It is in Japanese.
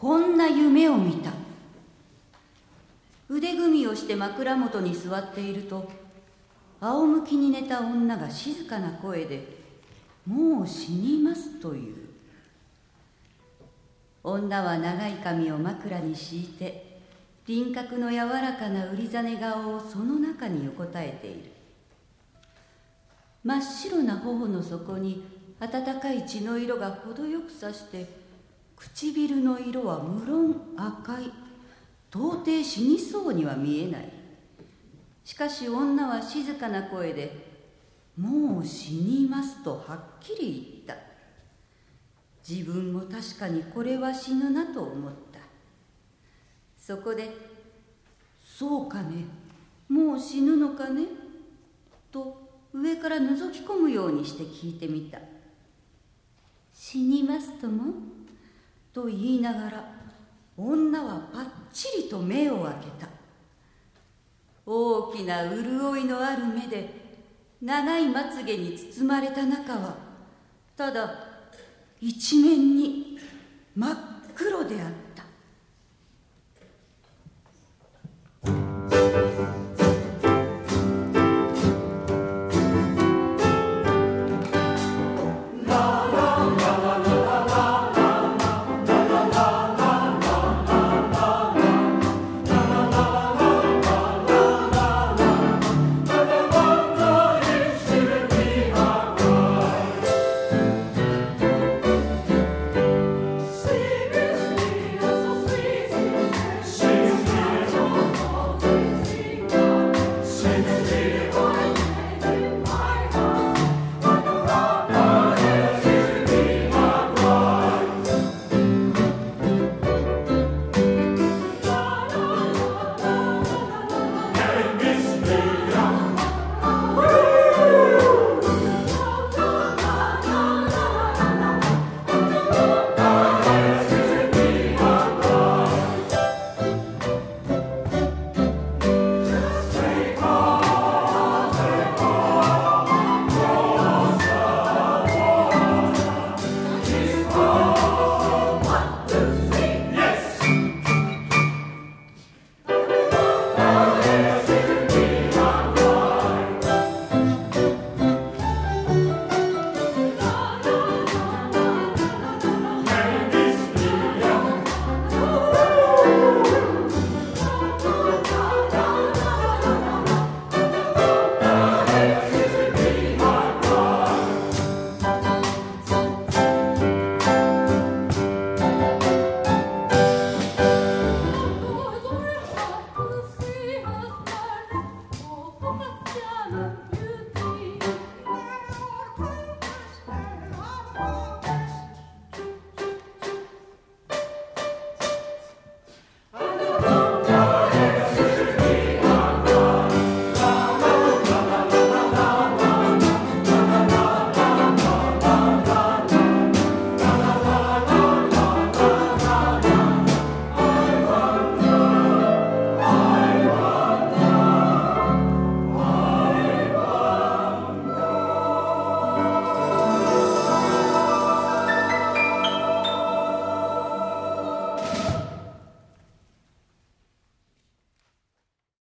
こんな夢を見た。腕組みをして枕元に座っていると、仰向きに寝た女が静かな声で、もう死にますという。女は長い髪を枕に敷いて、輪郭の柔らかなうりざね顔をその中に横たえている。真っ白な頬の底に温かい血の色が程よくさして、唇の色は無論赤い。到底死にそうには見えない。しかし女は静かな声で、もう死にますとはっきり言った。自分も確かにこれは死ぬなと思った。そこで、そうかね、もう死ぬのかねと上から覗き込むようにして聞いてみた。死にますともと言いながら、女はぱっちりと目を開けた。大きな潤いのある目で、長いまつげに包まれた中は、ただ一面に真っ黒であった。